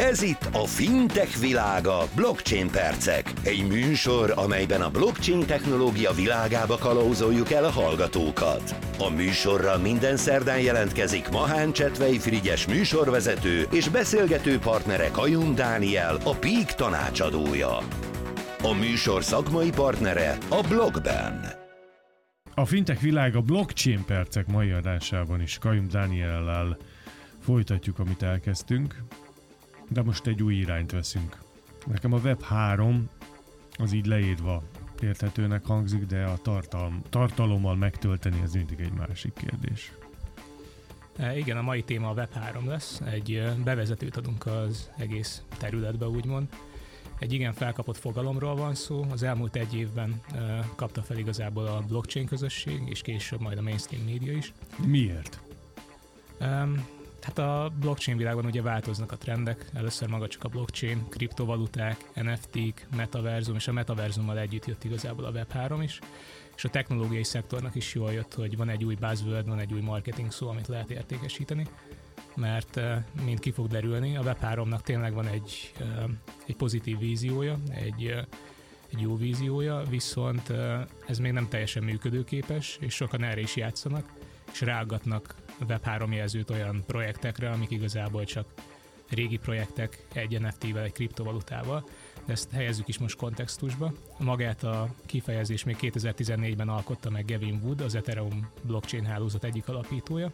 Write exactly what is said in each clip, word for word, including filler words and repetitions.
Ez itt a Fintech világa, Blockchain percek. Egy műsor, amelyben a blockchain technológia világába kalauzoljuk el a hallgatókat. A műsorra minden szerdán jelentkezik Mahán Csetvei Frigyes műsorvezető és beszélgető partnere Kajun Dániel, a Peak tanácsadója. A műsor szakmai partnere a Blockben. A Fintech világa Blockchain percek mai adásában is Kajun Dániellel folytatjuk, amit elkezdtünk, de most egy új irányt veszünk. Nekem a web három az így leírva érthetőnek hangzik, de a tartalom, tartalommal megtölteni ez mindig egy másik kérdés. E, igen, a mai téma a web három lesz. Egy bevezetőt adunk az egész területbe, úgymond. Egy igen felkapott fogalomról van szó. Az elmúlt egy évben e, kapta fel igazából a blockchain közösség, és később majd a mainstream média is. Miért? E, Hát a blockchain világban ugye változnak a trendek, először maga csak a blockchain, kriptovaluták, en ef té-k, metaverzum, és a metaverzummal együtt jött igazából a web három is, és a technológiai szektornak is jól jött, hogy van egy új buzzword, van egy új marketing szó, amit lehet értékesíteni, mert mint ki fog derülni, a web háromnak tényleg van egy, egy pozitív víziója, egy, egy jó víziója, viszont ez még nem teljesen működőképes, és sokan erre is játszanak, és ráaggatnak web három jelzőt olyan projektekre, amik igazából csak régi projektek egy en ef té-vel, egy kriptovalutával, de ezt helyezzük is most kontextusba. Magát a kifejezés még kétezer-tizennégyben alkotta meg Gavin Wood, az Ethereum blockchain hálózat egyik alapítója,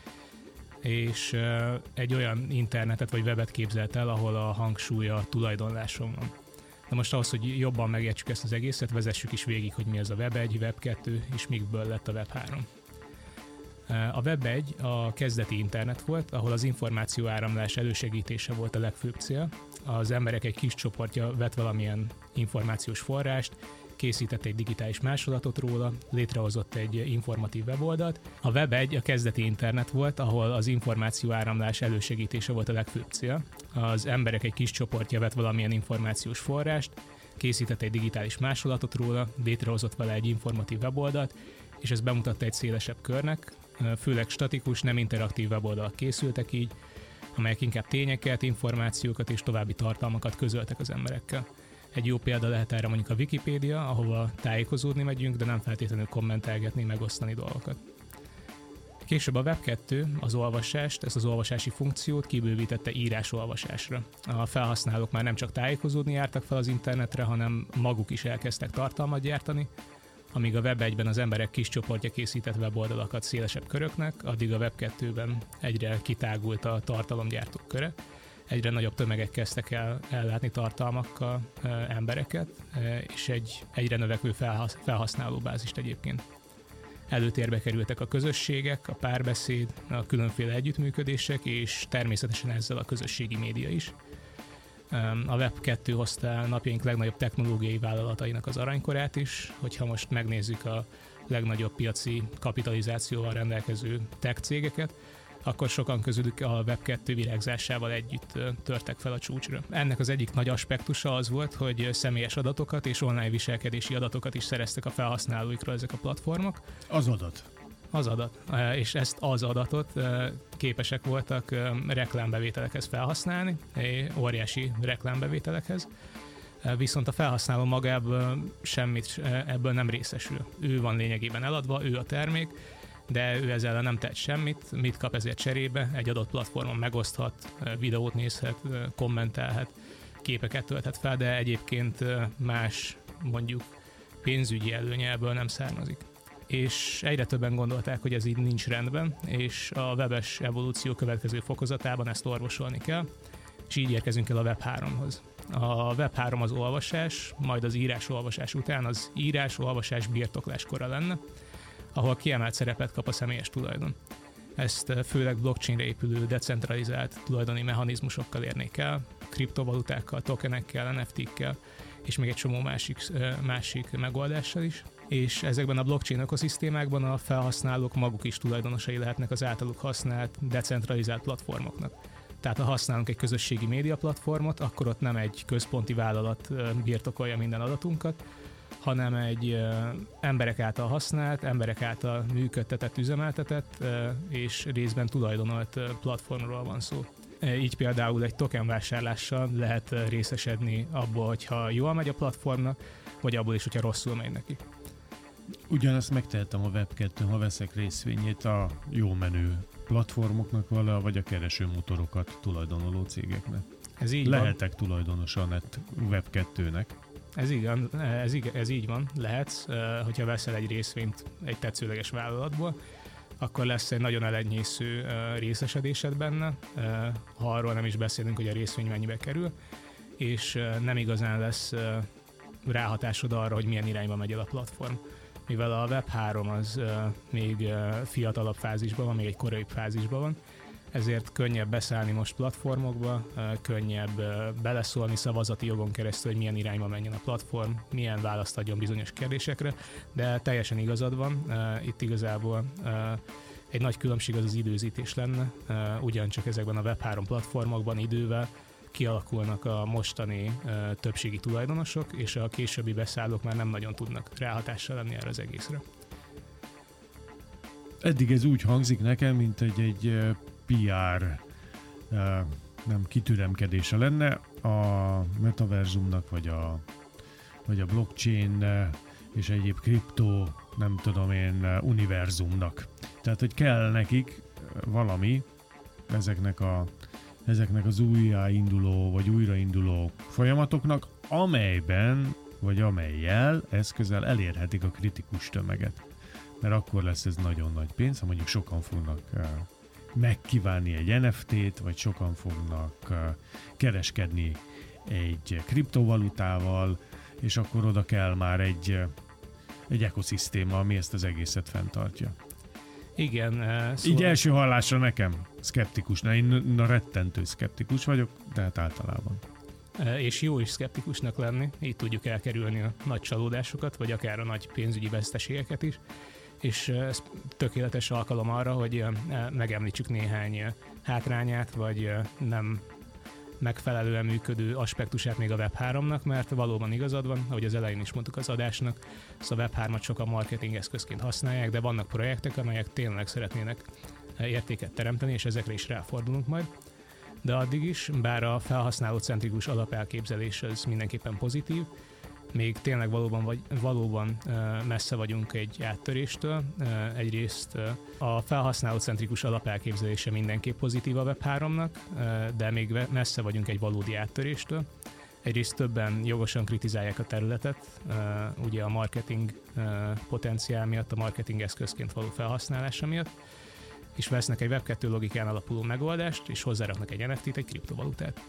és egy olyan internetet vagy webet képzelt el, ahol a hangsúly a tulajdonláson van. Na most ahhoz, hogy jobban megértsük ezt az egészet, vezessük is végig, hogy mi az a web egy, web kettő, és mikből lett a web három. A web egy a kezdeti internet volt, ahol az információ áramlás elősegítése volt a legfőbb cél. Az emberek egy kis csoportja vett valamilyen információs forrást, készített egy digitális másolatot róla, létrehozott egy informatív weboldalt. A web egy a kezdeti internet volt, ahol az információ áramlás elősegítése volt a legfőbb cél. Az emberek egy kis csoportja vett valamilyen információs forrást, készített egy digitális másolatot róla, létrehozott vele egy informatív weboldalt, és ez bemutatta egy szélesebb körnek, főleg statikus, nem interaktív weboldalak készültek így, amelyek inkább tényeket, információkat és további tartalmakat közöltek az emberekkel. Egy jó példa lehet erre mondjuk a Wikipédia, ahova tájékozódni megyünk, de nem feltétlenül kommentelgetni, megosztani dolgokat. Később a web kettő az olvasást, ezt az olvasási funkciót kibővítette írás-olvasásra. A felhasználók már nem csak tájékozódni jártak fel az internetre, hanem maguk is elkezdtek tartalmat gyártani. Amíg a web egyben az emberek kis csoportja készített weboldalakat szélesebb köröknek, addig a web kettőben egyre kitágult a tartalomgyártók köre. Egyre nagyobb tömegek kezdtek el ellátni tartalmakkal e, embereket, e, és egy egyre növekvő felhasz, felhasználóbázist egyébként. Előtérbe kerültek a közösségek, a párbeszéd, a különféle együttműködések, és természetesen ezzel a közösségi média is. A web kettő hozta el napjaink legnagyobb technológiai vállalatainak az aranykorát is, hogyha most megnézzük a legnagyobb piaci kapitalizációval rendelkező tech cégeket, akkor sokan közülük a web kettő virágzásával együtt törtek fel a csúcsra. Ennek az egyik nagy aspektusa az volt, hogy személyes adatokat és online viselkedési adatokat is szereztek a felhasználóikról ezek a platformok. Az adat. Az adat. És ezt az adatot képesek voltak reklámbevételekhez felhasználni, óriási reklámbevételekhez, viszont a felhasználó magából semmit ebből nem részesül. Ő van lényegében eladva, ő a termék, de ő ezzel nem tett semmit, mit kap ezért cserébe, egy adott platformon megoszthat, videót nézhet, kommentelhet, képeket tölthet fel, de egyébként más, mondjuk pénzügyi előnye ebből nem származik. És egyre többen gondolták, hogy ez így nincs rendben, és a webes evolúció következő fokozatában ezt orvosolni kell, és így érkezünk el a web háromhoz. A web három az olvasás, majd az írás-olvasás után az írás-olvasás birtokláskora lenne, ahol kiemelt szerepet kap a személyes tulajdon. Ezt főleg blockchainre épülő decentralizált tulajdoni mechanizmusokkal érnék el, kriptovalutákkal, tokenekkel, en ef té-kkel, és még egy csomó másik, másik megoldással is. És ezekben a blockchain ökoszisztémákban a felhasználók maguk is tulajdonosai lehetnek az általuk használt decentralizált platformoknak. Tehát ha használunk egy közösségi média platformot, akkor ott nem egy központi vállalat birtokolja minden adatunkat, hanem egy emberek által használt, emberek által működtetett, üzemeltetett és részben tulajdonolt platformról van szó. Így például egy token vásárlással lehet részesedni abból, hogyha jól megy a platformnak, vagy abból is, hogyha rosszul megy neki. Ugyanezt megtehetem a web kettőn, ha veszek részvényét a jó menő platformoknak vala, vagy a keresőmotorokat tulajdonoló cégeknek. Ez így Lehetek van. tulajdonosa a net web kettőnek. Ez, igen, ez, igen, ez így van, lehetsz, hogyha veszel egy részvényt egy tetszőleges vállalatból, akkor lesz egy nagyon elenyésző részesedésed benne, ha arról nem is beszélünk, hogy a részvény mennyibe kerül, és nem igazán lesz ráhatásod arra, hogy milyen irányba megy el a platform. Mivel a web három az még fiatalabb fázisban van, még egy korai fázisban van, ezért könnyebb beszállni most platformokba, könnyebb beleszólni szavazati jogon keresztül, hogy milyen irányba menjen a platform, milyen választ adjon bizonyos kérdésekre, de teljesen igazad van, itt igazából egy nagy különbség az az időzítés lenne, ugyancsak ezekben a web három platformokban idővel kialakulnak a mostani többségi tulajdonosok, és a későbbi beszállók már nem nagyon tudnak ráhatással lenni erre az egészre. Eddig ez úgy hangzik nekem, mint egy, egy pé er nem kitüremkedése lenne a metaverzumnak, vagy a, vagy a blockchain és egyéb kriptó, nem tudom én, univerzumnak. Tehát, hogy kell nekik valami ezeknek, a, ezeknek az újjáinduló, vagy újrainduló folyamatoknak, amelyben, vagy amellyel eszközzel elérhetik a kritikus tömeget. Mert akkor lesz ez nagyon nagy pénz, ha mondjuk sokan fognak uh, megkívánni egy en ef té-t, vagy sokan fognak uh, kereskedni egy kriptovalutával, és akkor oda kell már egy, uh, egy ekoszisztéma, ami ezt az egészet fenntartja. Igen. Uh, szóval... Így első hallásra nekem szkeptikus, na, én na, rettentő szkeptikus vagyok, tehát általában. És jó is szkeptikusnak lenni, így tudjuk elkerülni a nagy csalódásokat, vagy akár a nagy pénzügyi veszteségeket is. És ez tökéletes alkalom arra, hogy megemlítsük néhány hátrányát, vagy nem megfelelően működő aspektusát még a web háromnak, mert valóban igazad van, ahogy az elején is mondtuk az adásnak, szóval a web hármat sokan marketing eszközként használják, de vannak projektek, amelyek tényleg szeretnének értéket teremteni, és ezekre is ráfordulunk majd. De addig is, bár a felhasználócentrikus alapelképzelés az mindenképpen pozitív, még tényleg valóban, vagy, valóban messze vagyunk egy áttöréstől. Egyrészt a felhasználócentrikus alapelképzelése mindenképp pozitív a web háromnak, de még messze vagyunk egy valódi áttöréstől. Egyrészt többen jogosan kritizálják a területet, ugye a marketing potenciál miatt, a marketing eszközként való felhasználása miatt, és vesznek egy web kettő logikán alapuló megoldást, és hozzáraknak egy en ef té-t, egy kriptovalutát.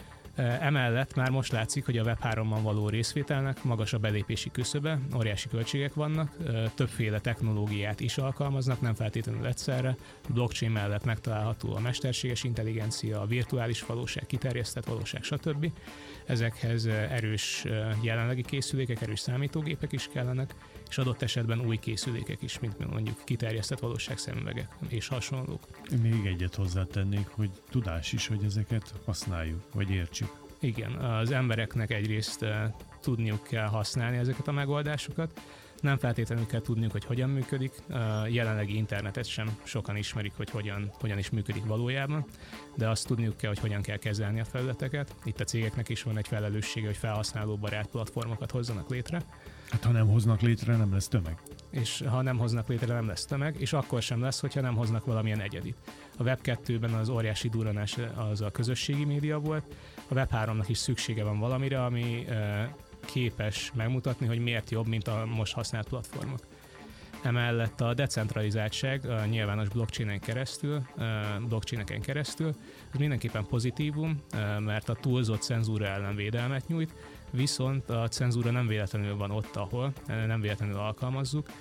Emellett már most látszik, hogy a web háromban való részvételnek magas a belépési küszöbe, óriási költségek vannak, többféle technológiát is alkalmaznak, nem feltétlenül egyszerre. Blockchain mellett megtalálható a mesterséges intelligencia, a virtuális valóság, kiterjesztett valóság, stb. Ezekhez erős jelenlegi készülékek, erős számítógépek is kellenek, és adott esetben új készülékek is, mint mondjuk kiterjesztett valóságszemüvegek és hasonlók. Még egyet hozzátennék, hogy tudás is, hogy ezeket használjuk, vagy értsük. Igen, az embereknek egyrészt tudniuk kell használni ezeket a megoldásokat, nem feltétlenül kell tudniuk, hogy hogyan működik. A jelenlegi internetet sem sokan ismerik, hogy hogyan, hogyan is működik valójában, de azt tudniuk kell, hogy hogyan kell kezelni a felületeket. Itt a cégeknek is van egy felelőssége, hogy felhasználóbarát platformokat hozzanak létre. Hát ha nem hoznak létre, nem lesz tömeg. És ha nem hoznak létre, nem lesz tömeg, és akkor sem lesz, hogyha nem hoznak valamilyen egyedit. A web kettőben az óriási durranás az a közösségi média volt, a web háromnak is szüksége van valamire, ami képes megmutatni, hogy miért jobb, mint a most használt platformok. Emellett a decentralizáltság a nyilvános blockchainen keresztül, blockchaineken keresztül, ez mindenképpen pozitívum, mert a túlzott cenzúra ellen védelmet nyújt, viszont a cenzúra nem véletlenül van ott, ahol nem véletlenül alkalmazzuk.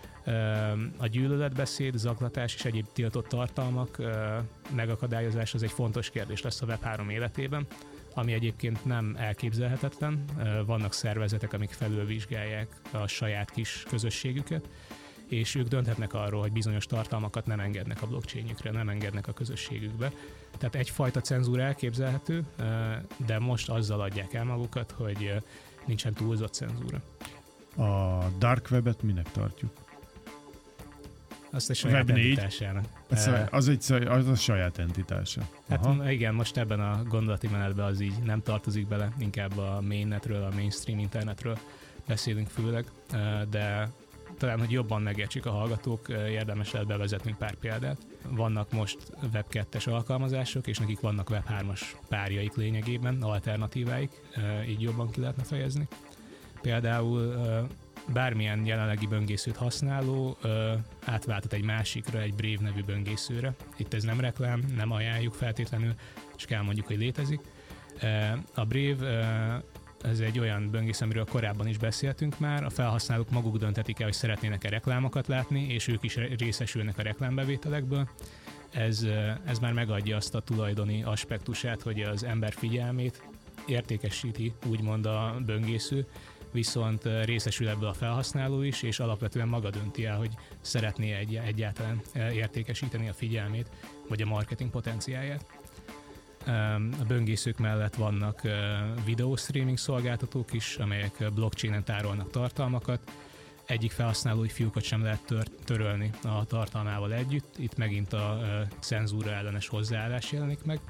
A gyűlöletbeszéd, zaklatás és egyéb tiltott tartalmak megakadályozása az egy fontos kérdés lesz a web három életében, ami egyébként nem elképzelhetetlen. Vannak szervezetek, amik felülvizsgálják a saját kis közösségüket, és ők dönthetnek arról, hogy bizonyos tartalmakat nem engednek a blockchainjükre, nem engednek a közösségükbe. Tehát egyfajta cenzúra elképzelhető, de most azzal adják el magukat, hogy nincsen túlzott cenzúra. A dark webet minek tartjuk? Azt a saját Web négy. entitásának. Az, az, egy, az a saját entitása. Hát Aha. igen, most ebben a gondolati menetben az így nem tartozik bele, inkább a mainnetről, a mainstream internetről beszélünk főleg, de talán, hogy jobban megértsék a hallgatók, érdemes lehet bevezetnünk pár példát. Vannak most web kettes alkalmazások, és nekik vannak web hármas párjaik lényegében, alternatíváik, így jobban ki lehetne fejezni. Például bármilyen jelenlegi böngészőt használó átváltat egy másikra, egy Brave nevű böngészőre. Itt ez nem reklám, nem ajánljuk feltétlenül, csak elmondjuk, hogy létezik. A Brave ez egy olyan böngésző, amiről korábban is beszéltünk már. A felhasználók maguk dönthetik el, hogy szeretnének-e reklámokat látni, és ők is részesülnek a reklámbevételekből. Ez, ez már megadja azt a tulajdoni aspektusát, hogy az ember figyelmét értékesíti, úgymond a böngésző, viszont részesül ebből a felhasználó is, és alapvetően maga dönti el, hogy szeretné egy, egyáltalán értékesíteni a figyelmét, vagy a marketing potenciáját. A böngészők mellett vannak videó streaming szolgáltatók is, amelyek blockchainen tárolnak tartalmakat. Egyik felhasználói fiókot sem lehet tör- törölni a tartalmával együtt. Itt megint a cenzúra ellenes hozzáállás jelenik meg.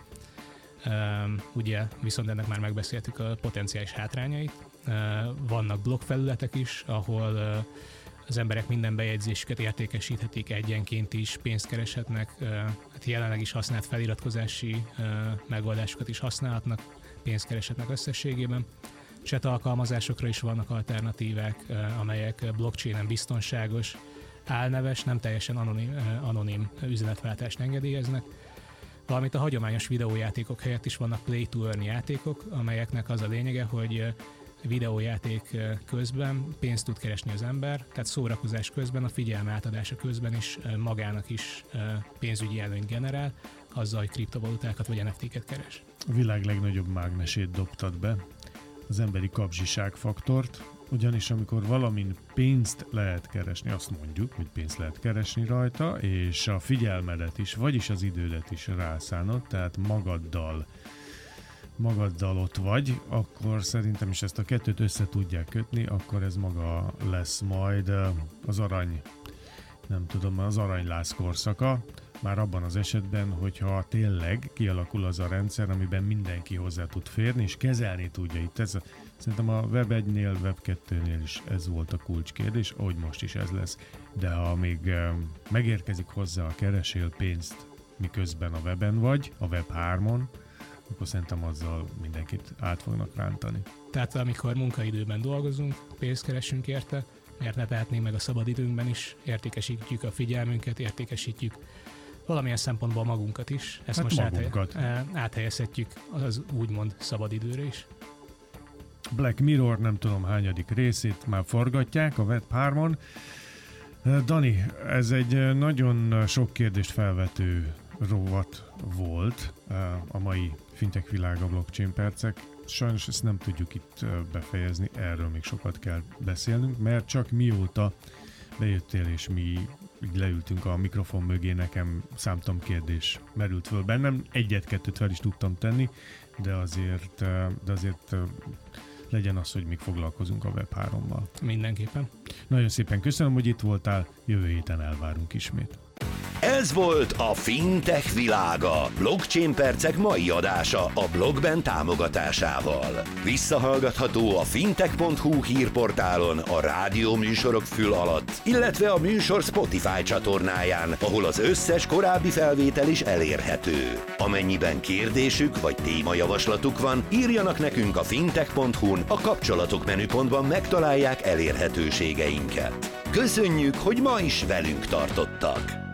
Ugye, viszont ennek már megbeszéltük a potenciális hátrányait. Vannak blogfelületek is, ahol az emberek minden bejegyzésüket értékesíthetik egyenként is, pénzt kereshetnek, hát jelenleg is használt feliratkozási megoldásokat is használhatnak, pénzt kereshetnek összességében. Chat alkalmazásokra is vannak alternatívák, amelyek blockchainen biztonságos, álneves, nem teljesen anonim, anonim üzenetváltást engedélyeznek. Valamint a hagyományos videójátékok helyett is vannak play-to-earn játékok, amelyeknek az a lényege, hogy videójáték közben pénzt tud keresni az ember, tehát szórakozás közben, a figyelme átadása közben is magának is pénzügyi előnyt generál, azzal, hogy kriptovalutákat vagy en ef té-ket keres. A világ legnagyobb mágnesét dobtad be, az emberi kapzsiság faktort, ugyanis amikor valamin pénzt lehet keresni, azt mondjuk, hogy pénzt lehet keresni rajta, és a figyelmedet is, vagyis az idődet is rászánod, tehát magaddal magaddal ott vagy, akkor szerintem is ezt a kettőt össze tudják kötni, akkor ez maga lesz majd az arany, nem tudom, az aranyláz korszaka, már abban az esetben, hogyha tényleg kialakul az a rendszer, amiben mindenki hozzá tud férni, és kezelni tudja itt. Ez a, szerintem a web egynél, web kettőnél is ez volt a kulcskérdés, ahogy most is ez lesz, de ha még megérkezik hozzá a keresél pénzt, miközben a weben vagy, a web hármon, akkor szerintem azzal mindenkit át fognak rántani. Tehát amikor munkaidőben dolgozunk, pénzt keresünk érte, miért ne tehetnénk meg a szabadidőnkben is, értékesítjük a figyelmünket, értékesítjük valamilyen szempontból magunkat is. Ezt hát most magunkat. Áthely, áthelyezhetjük az úgymond szabadidőre is. Black Mirror nem tudom hányadik részét már forgatják a web hármon. Dani, ez egy nagyon sok kérdést felvető rovat volt a mai fintech világa blockchain percek. Sajnos ezt nem tudjuk itt befejezni, erről még sokat kell beszélnünk, mert csak mióta bejöttél és mi így leültünk a mikrofon mögé, nekem számtalan kérdés merült föl bennem. Egyet-kettőt fel is tudtam tenni, de azért, de azért legyen az, hogy még foglalkozunk a web hárommal. Mindenképpen. Nagyon szépen köszönöm, hogy itt voltál, jövő héten elvárunk ismét. Ez volt a Fintech világa, Blockchain percek mai adása a Blogben támogatásával. Visszahallgatható a fintech pont hu hírportálon, a rádió műsorok fül alatt, illetve a műsor Spotify csatornáján, ahol az összes korábbi felvétel is elérhető. Amennyiben kérdésük vagy témajavaslatuk van, írjanak nekünk a fintech pont hu-n, a kapcsolatok menüpontban megtalálják elérhetőségeinket. Köszönjük, hogy ma is velünk tartottak!